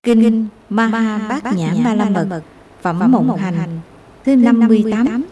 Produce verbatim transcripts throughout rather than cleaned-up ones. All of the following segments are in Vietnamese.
Kinh Maha Bát Nhã Ba La Mật, Phẩm Mộng Hành, thứ năm mươi tám.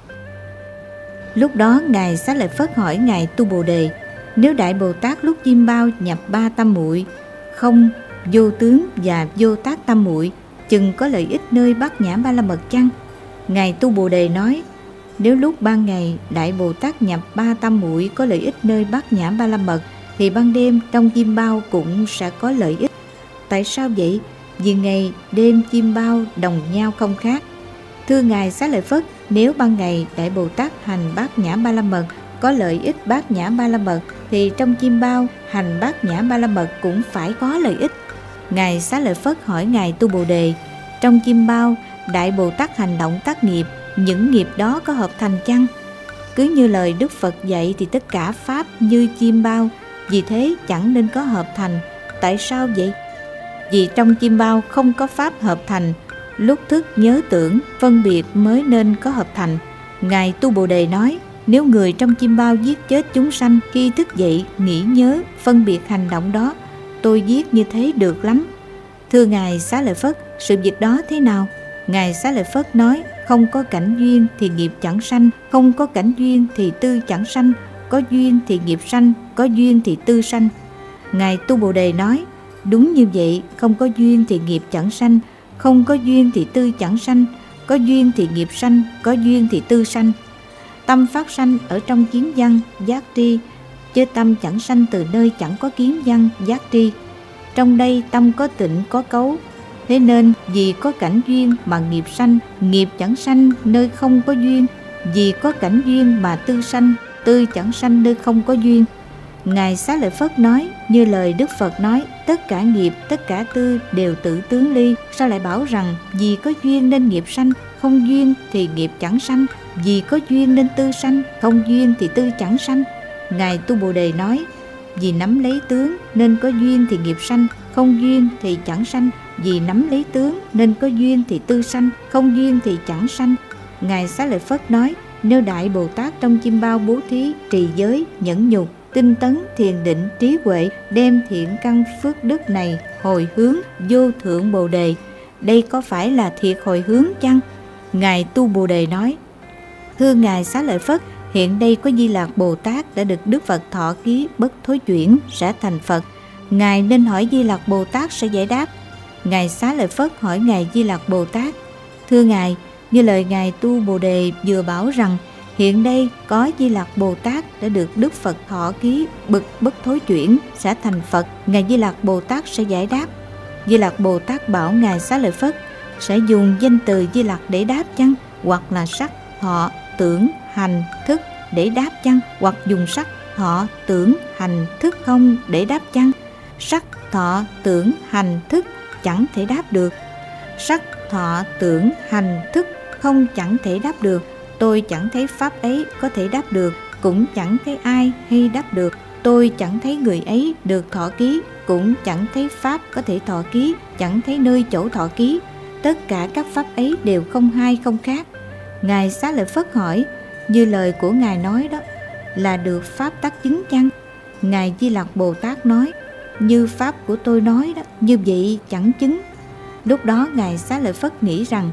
Lúc đó Ngài Xá Lợi Phất hỏi Ngài Tu Bồ Đề: nếu Đại Bồ Tát lúc Chim Bao nhập ba tam muội, không, vô tướng và vô tác tam muội, chừng có lợi ích nơi Bát Nhã Ba La Mật chăng? Ngài Tu Bồ Đề nói: nếu lúc ban ngày Đại Bồ Tát nhập ba tam muội có lợi ích nơi Bát Nhã Ba La Mật, thì ban đêm trong Chim Bao cũng sẽ có lợi ích. Tại sao vậy? Vì ngày đêm Chim Bao đồng nhau không khác. Thưa Ngài Xá Lợi Phất, nếu ban ngày Đại Bồ Tát hành Bát Nhã Ba La Mật có lợi ích Bát Nhã Ba La Mật, thì trong Chim Bao hành Bát Nhã Ba La Mật cũng phải có lợi ích. Ngài Xá Lợi Phất hỏi Ngài Tu Bồ Đề: trong Chim Bao Đại Bồ Tát hành động tác nghiệp, những nghiệp đó có hợp thành chăng? Cứ như lời Đức Phật dạy thì tất cả pháp như Chim Bao, vì thế chẳng nên có hợp thành. Tại sao vậy? Vì trong Chim Bao không có pháp hợp thành, lúc thức nhớ tưởng phân biệt mới nên có hợp thành. Ngài Tu Bồ Đề nói: nếu người trong Chim Bao giết chết chúng sanh khi thức dậy nghĩ nhớ phân biệt hành động đó, tôi giết như thế được lắm. Thưa Ngài Xá Lợi Phất, sự việc đó thế nào? Ngài Xá Lợi Phất nói: không có cảnh duyên thì nghiệp chẳng sanh, không có cảnh duyên thì tư chẳng sanh, có duyên thì nghiệp sanh, có duyên thì tư sanh. Ngài Tu Bồ Đề nói: đúng như vậy, không có duyên thì nghiệp chẳng sanh, không có duyên thì tư chẳng sanh, có duyên thì nghiệp sanh, có duyên thì tư sanh. Tâm phát sanh ở trong kiến văn, giác tri, chứ tâm chẳng sanh từ nơi chẳng có kiến văn, giác tri. Trong đây tâm có tịnh, có cấu. Thế nên vì có cảnh duyên mà nghiệp sanh, nghiệp chẳng sanh nơi không có duyên. Vì có cảnh duyên mà tư sanh, tư chẳng sanh nơi không có duyên. Ngài Xá Lợi Phất nói như lời Đức Phật nói: tất cả nghiệp, tất cả tư đều tự tướng ly. Sao lại bảo rằng vì có duyên nên nghiệp sanh, không duyên thì nghiệp chẳng sanh? Vì có duyên nên tư sanh, không duyên thì tư chẳng sanh. Ngài Tu Bồ Đề nói: vì nắm lấy tướng nên có duyên thì nghiệp sanh, không duyên thì chẳng sanh. Vì nắm lấy tướng nên có duyên thì tư sanh, không duyên thì chẳng sanh. Ngài Xá Lợi Phất nói: nếu Đại Bồ Tát trong Chim Bao bố thí, trì giới, nhẫn nhục, tinh tấn, thiền định, trí huệ, đem thiện căn phước đức này hồi hướng vô thượng Bồ Đề, đây có phải là thiệt hồi hướng chăng? Ngài Tu Bồ Đề nói: thưa Ngài Xá Lợi Phất, hiện đây có Di Lạc Bồ Tát đã được Đức Phật thọ ký bất thối chuyển, sẽ thành Phật. Ngài nên hỏi Di Lạc Bồ Tát sẽ giải đáp. Ngài Xá Lợi Phất hỏi Ngài Di Lạc Bồ Tát: thưa Ngài, như lời Ngài Tu Bồ Đề vừa bảo rằng hiện đây có Di Lạc Bồ Tát đã được Đức Phật thọ ký bậc bất thối chuyển, sẽ thành Phật. Ngài Di Lạc Bồ Tát sẽ giải đáp. Di Lạc Bồ Tát bảo Ngài Xá Lợi Phất: sẽ dùng danh từ Di Lạc để đáp chăng? Hoặc là sắc, thọ, tưởng, hành, thức để đáp chăng? Hoặc dùng sắc, thọ, tưởng, hành, thức không để đáp chăng? Sắc, thọ, tưởng, hành, thức chẳng thể đáp được. Sắc, thọ, tưởng, hành, thức không chẳng thể đáp được. Tôi chẳng thấy pháp ấy có thể đáp được, cũng chẳng thấy ai hay đáp được. Tôi chẳng thấy người ấy được thọ ký, cũng chẳng thấy pháp có thể thọ ký, chẳng thấy nơi chỗ thọ ký. Tất cả các pháp ấy đều không hai không khác. Ngài Xá Lợi Phất hỏi: như lời của Ngài nói đó là được pháp tác chứng chăng? Ngài Di Lạc Bồ Tát nói: như pháp của tôi nói đó, như vậy chẳng chứng. Lúc đó Ngài Xá Lợi Phất nghĩ rằng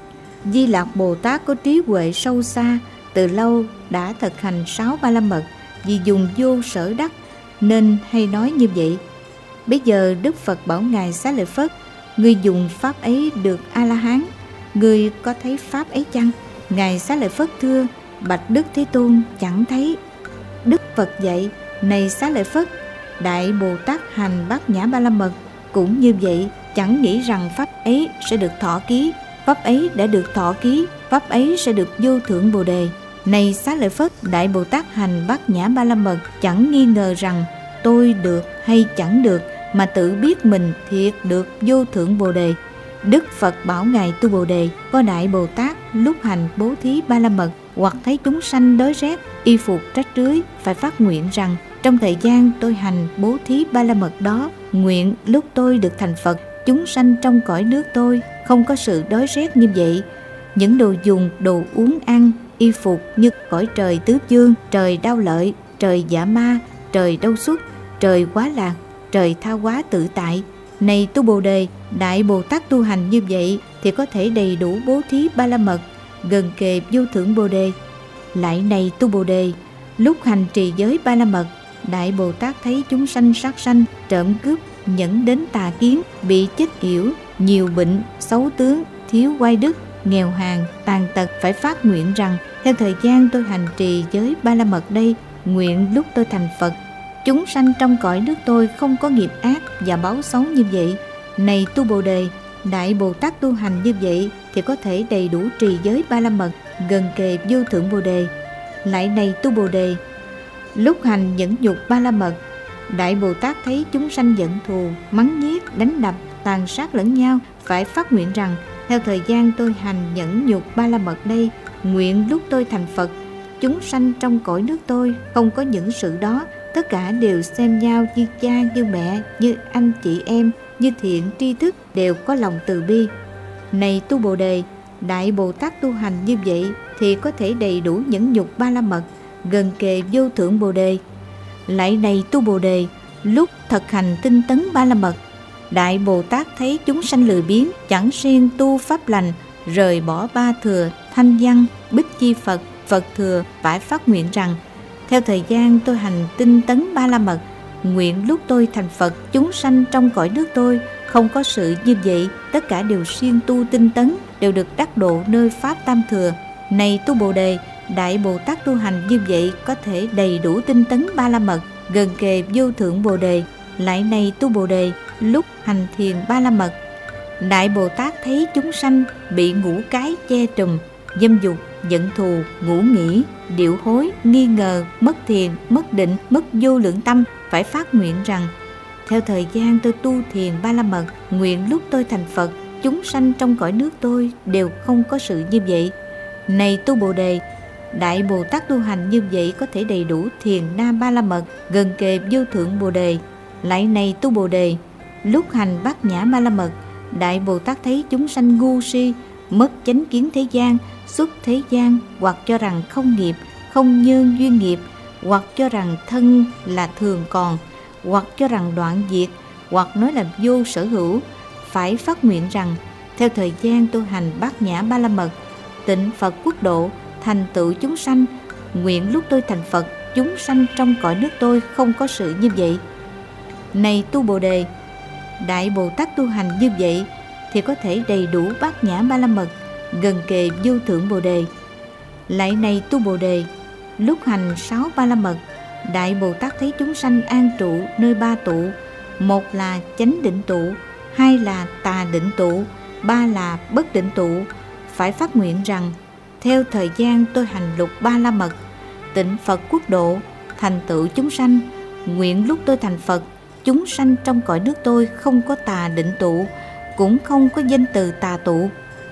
Di Lạc Bồ Tát có trí huệ sâu xa, từ lâu đã thực hành sáu ba la mật, vì dùng vô sở đắc nên hay nói như vậy. Bây giờ Đức Phật bảo Ngài Xá Lợi Phất: ngươi dùng pháp ấy được A La Hán, ngươi có thấy pháp ấy chăng? Ngài Xá Lợi Phất thưa: bạch Đức Thế Tôn, chẳng thấy. Đức Phật dạy: này Xá Lợi Phất, Đại Bồ Tát hành Bát Nhã Ba La Mật cũng như vậy, chẳng nghĩ rằng pháp ấy sẽ được thọ ký. Pháp ấy đã được thọ ký, pháp ấy sẽ được vô thượng Bồ Đề. Này Xá Lợi Phất, Đại Bồ Tát hành Bát Nhã Ba La Mật chẳng nghi ngờ rằng tôi được hay chẳng được, mà tự biết mình thiệt được vô thượng Bồ Đề. Đức Phật bảo Ngài Tu Bồ Đề: có Đại Bồ Tát lúc hành bố thí Ba La Mật, hoặc thấy chúng sanh đói rét, y phục rách rưới, phải phát nguyện rằng trong thời gian tôi hành bố thí Ba La Mật đó, nguyện lúc tôi được thành Phật, chúng sanh trong cõi nước tôi không có sự đói rét như vậy. Những đồ dùng, đồ uống ăn, y phục như cõi trời tứ phương, trời Đao Lợi, trời Dạ Ma, trời Đâu Xuất, trời Quá Lạc, trời Tha Hóa Tự Tại, Này tu Bồ Đề, Đại Bồ Tát tu hành như vậy thì có thể đầy đủ bố thí ba la mật, gần kề vô thượng Bồ Đề. Lại này tu Bồ Đề, lúc hành trì giới ba la mật, Đại Bồ Tát thấy chúng sanh sát sanh, trộm cướp, nhẫn đến tà kiến, bị chết yểu, nhiều bệnh, xấu tướng, thiếu oai đức, nghèo hàn, tàn tật, phải phát nguyện rằng: theo thời gian tôi hành trì giới ba la mật đây, nguyện lúc tôi thành Phật, chúng sanh trong cõi nước tôi không có nghiệp ác và báo xấu như vậy. Này tu Bồ Đề, Đại Bồ Tát tu hành như vậy thì có thể đầy đủ trì giới ba la mật, gần kề vô thượng Bồ Đề. Lại này tu Bồ Đề, lúc hành nhẫn nhục ba la mật, Đại Bồ Tát thấy chúng sanh giận thù, mắng nhiếc, đánh đập, tàn sát lẫn nhau, phải phát nguyện rằng: theo thời gian tôi hành nhẫn nhục ba la mật đây, nguyện lúc tôi thành Phật, chúng sanh trong cõi nước tôi không có những sự đó, tất cả đều xem nhau như cha như mẹ, như anh chị em, như thiện tri thức, đều có lòng từ bi. Này tu Bồ Đề, Đại Bồ Tát tu hành như vậy thì có thể đầy đủ nhẫn nhục ba la mật, gần kề vô thượng Bồ Đề. Lại này tu Bồ Đề, lúc thực hành tinh tấn ba la mật, Đại Bồ Tát thấy chúng sanh lười biếng, chẳng siêng tu pháp lành, rời bỏ ba thừa, thanh văn, bích chi Phật, Phật thừa, phải phát nguyện rằng: theo thời gian tôi hành tinh tấn ba la mật, nguyện lúc tôi thành Phật, chúng sanh trong cõi nước tôi không có sự như vậy, tất cả đều siêng tu tinh tấn, đều được đắc độ nơi pháp tam thừa. Này tu Bồ Đề, Đại Bồ Tát tu hành như vậy có thể đầy đủ tinh tấn ba la mật, gần kề vô thượng Bồ Đề. Lại này tu Bồ Đề, lúc hành thiền ba la mật, Đại Bồ Tát thấy chúng sanh bị ngũ cái che trùm, dâm dục, giận thù, ngủ nghỉ, điệu hối, nghi ngờ, mất thiền, mất định, mất vô lượng tâm, phải phát nguyện rằng: theo thời gian tôi tu thiền ba la mật, nguyện lúc tôi thành Phật, chúng sanh trong cõi nước tôi đều không có sự như vậy. Này tu Bồ Đề, Đại Bồ Tát tu hành như vậy có thể đầy đủ thiền na ba la mật, gần kề vô thượng Bồ Đề. Lại này tu Bồ Đề, lúc hành bát nhã ba la mật, Đại Bồ Tát thấy chúng sanh ngu si, mất chánh kiến thế gian, xuất thế gian, hoặc cho rằng không nghiệp, không nhân duyên nghiệp, hoặc cho rằng thân là thường còn, hoặc cho rằng đoạn diệt, hoặc nói là vô sở hữu, phải phát nguyện rằng: theo thời gian tôi hành bát nhã ba la mật, tịnh Phật quốc độ, thành tựu chúng sanh, nguyện lúc tôi thành Phật, chúng sanh trong cõi nước tôi không có sự như vậy. Này tu Bồ Đề, Đại Bồ Tát tu hành như vậy thì có thể đầy đủ bát nhã ba la mật, gần kề vô thượng Bồ Đề. Lại này tu Bồ Đề, lúc hành sáu ba la mật, Đại Bồ Tát thấy chúng sanh an trụ nơi ba tụ: một là chánh định tụ, hai là tà định tụ, ba là bất định tụ, phải phát nguyện rằng: theo thời gian tôi hành lục ba la mật, tịnh Phật quốc độ, thành tựu chúng sanh, nguyện lúc tôi thành Phật, chúng sanh trong cõi nước tôi không có tà định tụ, cũng không có danh từ tà tụ.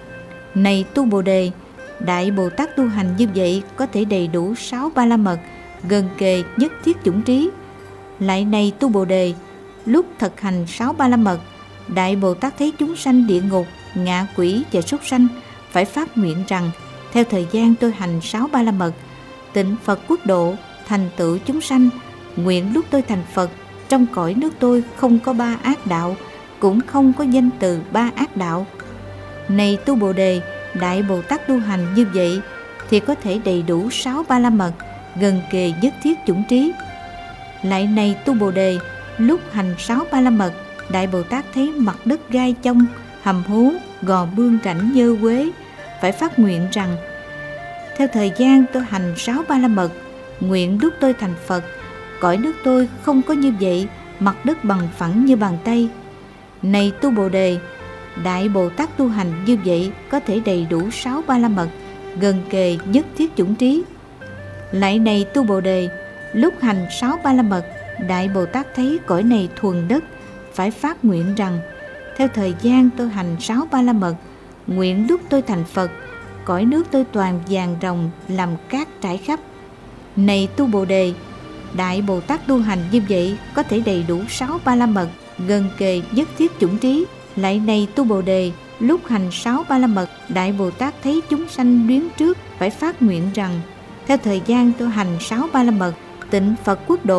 Này tu Bồ Đề, Đại Bồ Tát tu hành như vậy có thể đầy đủ sáu ba la mật, gần kề nhất thiết chủng trí. Lại này tu Bồ Đề, lúc thực hành sáu ba la mật, Đại Bồ Tát thấy chúng sanh địa ngục, ngạ quỷ và súc sanh, phải phát nguyện rằng: theo thời gian tôi hành sáu ba la mật, tịnh Phật quốc độ, thành tựu chúng sanh, nguyện lúc tôi thành Phật, trong cõi nước tôi không có ba ác đạo, cũng không có danh từ ba ác đạo. Này tu Bồ Đề, Đại Bồ Tát tu hành như vậy thì có thể đầy đủ sáu ba la mật, gần kề nhất thiết chủng trí. Lại này tu Bồ Đề, lúc hành sáu ba la mật, Đại Bồ Tát thấy mặt đất gai chông, hầm hố, gò bương rảnh nhơ quế, phải phát nguyện rằng: theo thời gian tôi hành sáu ba la mật, nguyện lúc tôi thành Phật, cõi nước tôi không có như vậy, mặt đất bằng phẳng như bàn tay. Này tu Bồ Đề, Đại Bồ Tát tu hành như vậy có thể đầy đủ sáu ba la mật, gần kề nhất thiết chủng trí. Lại này tu Bồ Đề, lúc hành sáu ba la mật, Đại Bồ Tát thấy cõi này thuần đất, phải phát nguyện rằng: theo thời gian tôi hành sáu ba la mật, nguyện lúc tôi thành Phật, cõi nước tôi toàn vàng rồng làm cát trải khắp. Này tu Bồ Đề, Đại Bồ Tát tu hành như vậy có thể đầy đủ sáu ba la mật, gần kề nhất thiết chủng trí. Lại này tu Bồ Đề, lúc hành sáu ba la mật, Đại Bồ Tát thấy chúng sanh luyến trước, phải phát nguyện rằng: theo thời gian tôi hành sáu ba la mật, tịnh Phật quốc độ,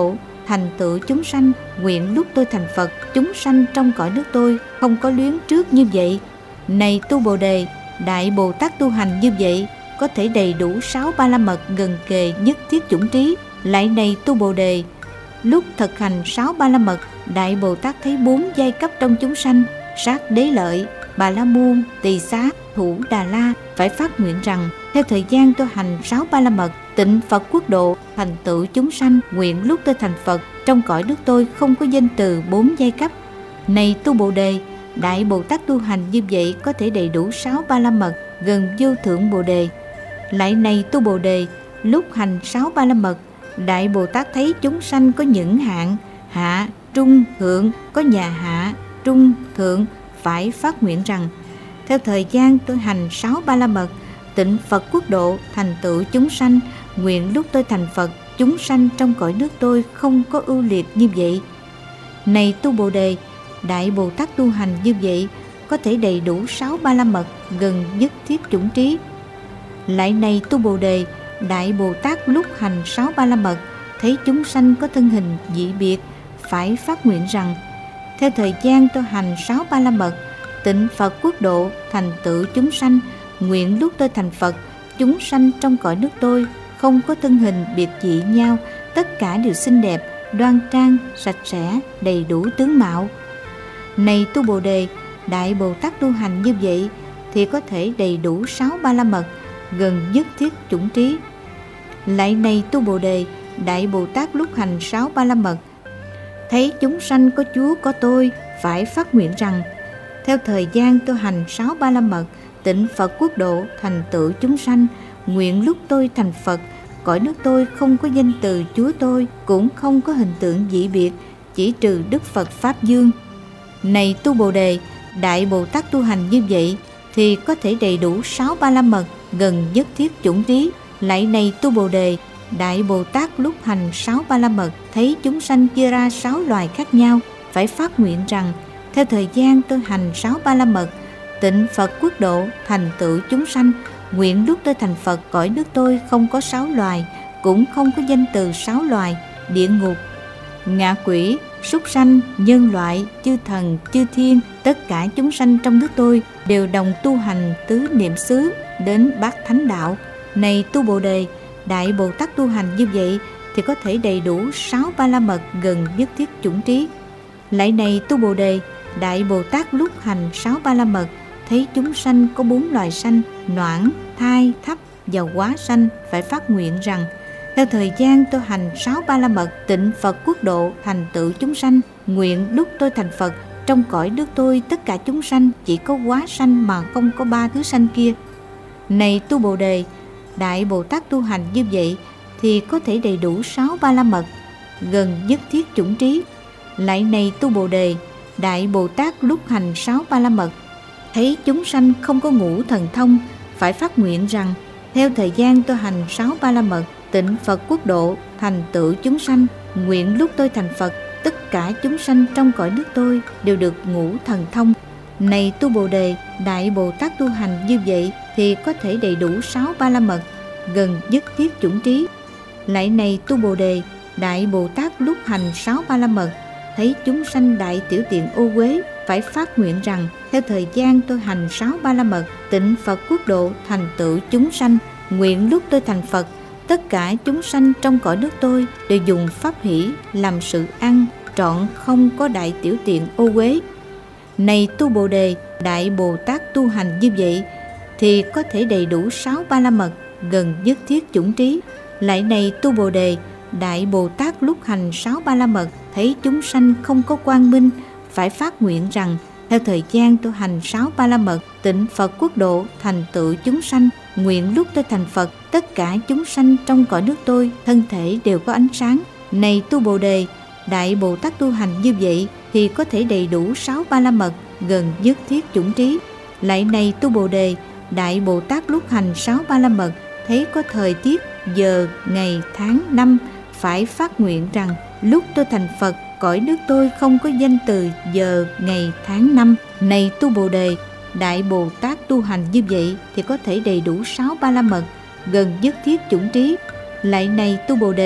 thành tựu chúng sanh, nguyện lúc tôi thành Phật, chúng sanh trong cõi nước tôi không có luyến trước như vậy. Này tu Bồ Đề, Đại Bồ Tát tu hành như vậy có thể đầy đủ sáu ba la mật gần kề nhất thiết chủng trí. Lại này tu Bồ Đề, lúc thực hành sáu ba la mật, Đại Bồ Tát thấy bốn giai cấp trong chúng sanh: Sát Đế Lợi, Bà La Môn, Tỳ Xá, Thủ Đà La, phải phát nguyện rằng theo thời gian tôi hành sáu ba la mật, tịnh Phật quốc độ, thành tựu chúng sanh, nguyện lúc tôi thành Phật, trong cõi nước tôi không có danh từ bốn giai cấp. Này tu Bồ Đề, Đại Bồ Tát tu hành như vậy có thể đầy đủ sáu ba la mật gần vô thượng Bồ Đề. Lại này tu Bồ Đề, lúc hành sáu ba la mật, Đại Bồ Tát thấy chúng sanh có những hạng hạ, trung, thượng, có nhà hạ, trung, thượng, phải phát nguyện rằng theo thời gian tôi hành sáu ba la mật, tịnh Phật quốc độ, thành tựu chúng sanh, nguyện lúc tôi thành Phật, chúng sanh trong cõi nước tôi không có ưu liệt như vậy. Này tu Bồ Đề, Đại Bồ Tát tu hành như vậy có thể đầy đủ sáu ba la mật gần nhất thiết chủng trí. Lại này tu Bồ Đề, Đại Bồ Tát lúc hành sáu ba la mật, thấy chúng sanh có thân hình dị biệt, phải phát nguyện rằng theo thời gian tôi hành sáu ba la mật, tịnh Phật quốc độ, thành tựu chúng sanh, nguyện lúc tôi thành Phật, chúng sanh trong cõi nước tôi không có thân hình biệt dị nhau, tất cả đều xinh đẹp, đoan trang, sạch sẽ, đầy đủ tướng mạo. Này tu Bồ Đề, Đại Bồ Tát tu hành như vậy thì có thể đầy đủ sáu ba la mật gần nhất thiết chủng trí. Lại này tu Bồ Đề, Đại Bồ Tát lúc hành sáu ba la mật, thấy chúng sanh có Chúa có tôi, phải phát nguyện rằng theo thời gian tôi hành sáu ba la mật, tịnh Phật quốc độ, thành tựu chúng sanh, nguyện lúc tôi thành Phật, cõi nước tôi không có danh từ Chúa tôi, cũng không có hình tượng dị biệt, chỉ trừ Đức Phật Pháp Dương. Này tu Bồ Đề, Đại Bồ Tát tu hành như vậy thì có thể đầy đủ sáu ba la mật gần nhất thiết chủng trí. Lại này tu Bồ Đề, Đại Bồ Tát lúc hành sáu ba la mật, thấy chúng sanh chia ra sáu loài khác nhau, phải phát nguyện rằng theo thời gian tôi hành sáu ba la mật, tịnh Phật quốc độ, thành tựu chúng sanh, nguyện lúc tôi thành Phật, cõi nước tôi không có sáu loài, cũng không có danh từ sáu loài: địa ngục, ngạ quỷ, súc sanh, nhân loại, chư thần, chư thiên, tất cả chúng sanh trong nước tôi đều đồng tu hành tứ niệm xứ đến bát thánh đạo. Này tu Bồ Đề, Đại Bồ Tát tu hành như vậy thì có thể đầy đủ sáu ba la mật gần nhất thiết chủng trí. Lại này tu Bồ Đề, Đại Bồ Tát lúc hành sáu ba la mật, thấy chúng sanh có bốn loài sanh: noãn, thai, thấp và quá sanh, phải phát nguyện rằng theo thời gian tôi hành sáu ba la mật, tịnh Phật quốc độ, thành tựu chúng sanh, nguyện lúc tôi thành Phật, trong cõi nước tôi tất cả chúng sanh chỉ có quá sanh mà không có ba thứ sanh kia. Này tu Bồ Đề, Đại Bồ Tát tu hành như vậy thì có thể đầy đủ sáu ba la mật gần nhất thiết chủng trí. Lại này tu Bồ Đề, Đại Bồ Tát lúc hành sáu ba la mật, thấy chúng sanh không có ngũ thần thông, phải phát nguyện rằng theo thời gian tôi hành sáu ba la mật, tịnh Phật quốc độ, thành tựu chúng sanh, nguyện lúc tôi thành Phật, tất cả chúng sanh trong cõi nước tôi đều được ngũ thần thông. Này tu Bồ Đề, Đại Bồ Tát tu hành như vậy thì có thể đầy đủ sáu ba la mật gần nhất thiết chủng trí. Lại này tu Bồ Đề, Đại Bồ Tát lúc hành sáu ba la mật, thấy chúng sanh đại tiểu tiện ô uế, phải phát nguyện rằng theo thời gian tôi hành sáu ba la mật, tịnh Phật quốc độ, thành tựu chúng sanh, nguyện lúc tôi thành Phật, tất cả chúng sanh trong cõi nước tôi đều dùng pháp hỷ làm sự ăn, trọn không có đại tiểu tiện ô uế. Này tu Bồ Đề, Đại Bồ Tát tu hành như vậy thì có thể đầy đủ sáu ba la mật gần nhất thiết chủng trí. Lại này tu Bồ Đề, Đại Bồ Tát lúc hành sáu ba la mật, thấy chúng sanh không có quang minh, phải phát nguyện rằng theo thời gian tôi hành sáu ba la mật, tịnh Phật quốc độ, thành tựu chúng sanh, nguyện lúc tôi thành Phật, tất cả chúng sanh trong cõi nước tôi thân thể đều có ánh sáng. Này tu Bồ Đề, Đại Bồ Tát tu hành như vậy thì có thể đầy đủ sáu ba la mật gần nhất thiết chủng trí. Lại này tu Bồ Đề, Đại Bồ Tát lúc hành sáu ba la mật, thấy có thời tiết, giờ, ngày, tháng, năm, phải phát nguyện rằng lúc tôi thành Phật, cõi nước tôi không có danh từ giờ, ngày, tháng, năm. Này tu Bồ Đề, Đại Bồ Tát tu hành như vậy thì có thể đầy đủ sáu ba la mật gần nhất thiết chủng trí. Lại này tu Bồ Đề,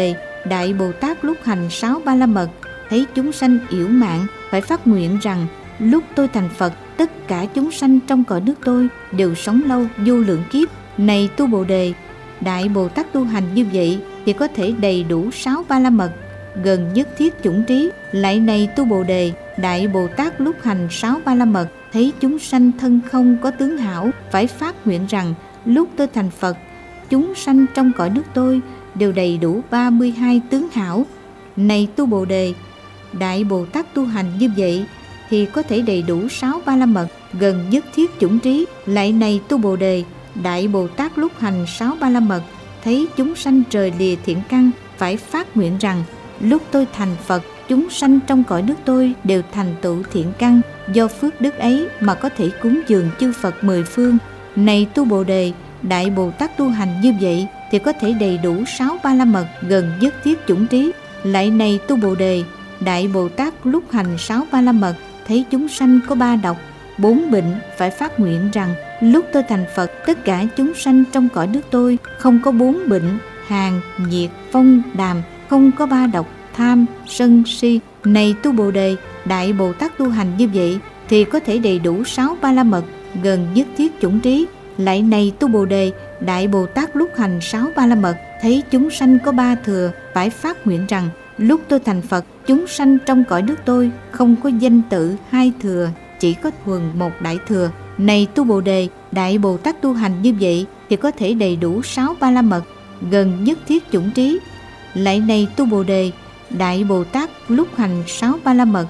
Đại Bồ Tát lúc hành sáu ba la mật, thấy chúng sanh yểu mạn, phải phát nguyện rằng lúc tôi thành Phật, tất cả chúng sanh trong cõi nước tôi đều sống lâu vô lượng kiếp. Này tu Bồ Đề, Đại Bồ Tát tu hành như vậy thì có thể đầy đủ sáu ba la mật, gần nhất thiết chủng trí. Lại này tu Bồ Đề, Đại Bồ Tát lúc hành sáu ba la mật, thấy chúng sanh thân không có tướng hảo, phải phát nguyện rằng lúc tôi thành Phật, chúng sanh trong cõi nước tôi đều đầy đủ ba mươi hai tướng hảo. Này tu Bồ Đề, Đại Bồ Tát tu hành như vậy thì có thể đầy đủ sáu ba la mật, gần nhất thiết chủng trí. Lại này tu Bồ Đề, Đại Bồ Tát lúc hành sáu ba la mật, thấy chúng sanh trời lìa thiện căn, phải phát nguyện rằng lúc tôi thành Phật, chúng sanh trong cõi nước tôi đều thành tựu thiện căn, do phước đức ấy mà có thể cúng dường chư Phật mười phương. Này tu Bồ Đề, Đại Bồ Tát tu hành như vậy thì có thể đầy đủ sáu ba la mật, gần nhất thiết chủng trí. Lại này tu Bồ Đề, Đại Bồ Tát lúc hành sáu ba la mật, thấy chúng sanh có ba độc, bốn bệnh, phải phát nguyện rằng lúc tôi thành Phật, tất cả chúng sanh trong cõi nước tôi không có bốn bệnh: hàn, nhiệt, phong, đàm, không có ba độc: tham, sân, si. Này tu Bồ Đề, Đại Bồ Tát tu hành như vậy thì có thể đầy đủ sáu ba la mật, gần nhất thiết chủng trí. Lại này tu Bồ Đề, Đại Bồ Tát lúc hành sáu ba la mật, thấy chúng sanh có ba thừa, phải phát nguyện rằng lúc tôi thành Phật, chúng sanh trong cõi nước tôi không có danh tự hai thừa, chỉ có thuần một đại thừa. Này tu Bồ Đề, Đại Bồ Tát tu hành như vậy thì có thể đầy đủ sáu ba la mật, gần nhất thiết chủng trí. Lại này tu Bồ Đề, Đại Bồ Tát lúc hành sáu ba la mật,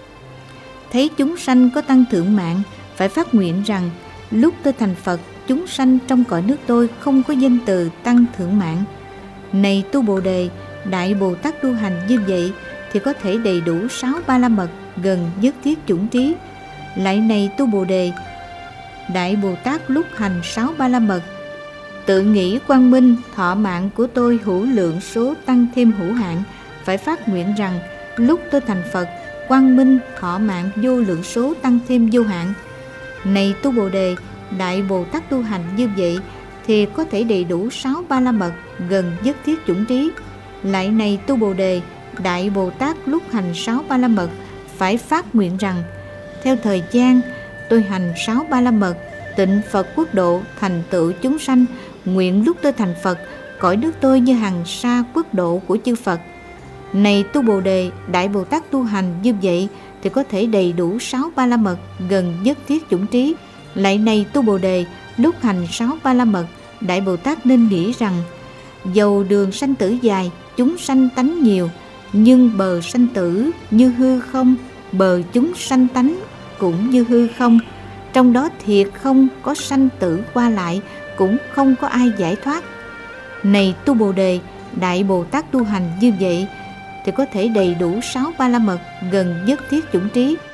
thấy chúng sanh có tăng thượng mạng, phải phát nguyện rằng lúc tôi thành Phật, chúng sanh trong cõi nước tôi không có danh từ tăng thượng mạng. Này tu Bồ Đề, Đại Bồ Tát tu hành như vậy thì có thể đầy đủ sáu ba la mật, gần nhất thiết chủng trí. Lại này tu Bồ Đề, Đại Bồ Tát lúc hành sáu ba la mật, tự nghĩ quang minh thọ mạng của tôi hữu lượng số tăng thêm hữu hạn, phải phát nguyện rằng lúc tôi thành Phật, quang minh thọ mạng vô lượng số tăng thêm vô hạn. Này tu Bồ Đề, Đại Bồ Tát tu hành như vậy thì có thể đầy đủ sáu ba la mật, gần nhất thiết chủng trí. Lại này tu Bồ Đề, Đại Bồ Tát lúc hành sáu ba la mật, phải phát nguyện rằng theo thời gian tôi hành sáu ba la mật, tịnh Phật quốc độ thành tựu chúng sanh, nguyện lúc tôi thành Phật, cõi nước tôi như hằng sa quốc độ của chư Phật. Này tu Bồ Đề, Đại Bồ Tát tu hành như vậy thì có thể đầy đủ sáu ba la mật, gần nhất thiết chủng trí. Lại này tu Bồ Đề, lúc hành sáu ba la mật, Đại Bồ Tát nên nghĩ rằng dầu đường sanh tử dài, chúng sanh tánh nhiều, nhưng bờ sanh tử như hư không, bờ chúng sanh tánh cũng như hư không. Trong đó thiệt không có sanh tử qua lại, cũng không có ai giải thoát. Này tu Bồ Đề, Đại Bồ Tát tu hành như vậy thì có thể đầy đủ sáu ba la mật, gần nhất thiết chủng trí.